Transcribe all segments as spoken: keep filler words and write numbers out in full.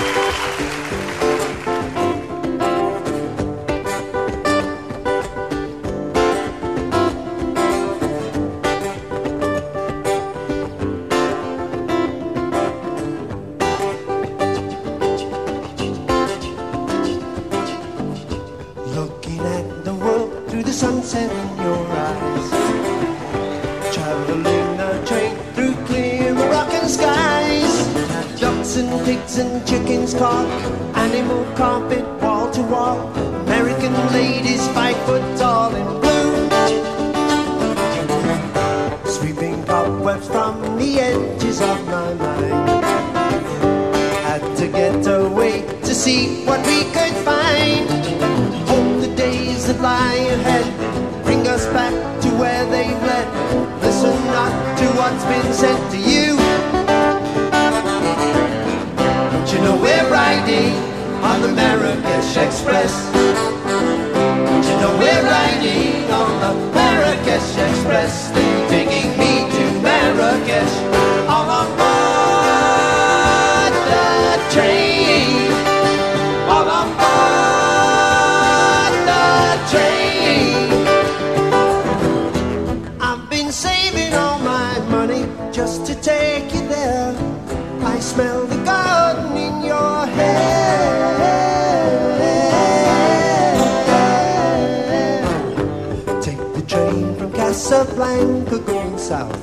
Looking at the world through the sunset in your eyes, traveling a train through clear Moroccan skies. Ducks and pigs and chickens caught, animal carpet wall to wall. American ladies five foot tall in blue, sweeping cobwebs from the edges of my mind. Had to get away to see what we could find. Hope the days that lie ahead bring us back to where they've led. Listen not to what's been said to you. Don't you know we're riding on the Marrakesh Express? Don't you know we're riding on the Marrakesh Express? They're taking me to Marrakesh all on board the train. All on board the train. I've been saving all my money just to take you there. I smell the garden in your hair. Take the train from Casablanca going south.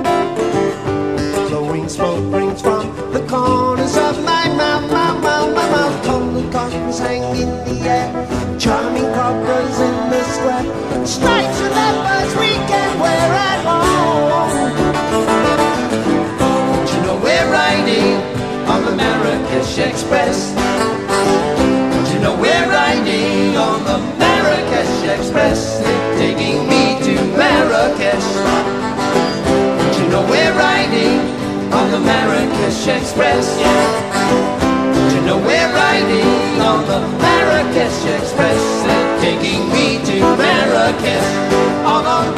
Blowing smoke rings from the corners of my mouth, mouth, mouth, my mouth. Cold cottons hang in the air, charming cobras in the square, stripes and leopards we can wear at home. Don't you know we're riding on the Marrakesh Express? Don't you know we're riding on the Marrakesh Express? They're taking me to Marrakesh. Don't you know we're riding on the Marrakesh Express? Don't you know we're riding on the Marrakesh Express? They're taking me to Marrakesh all on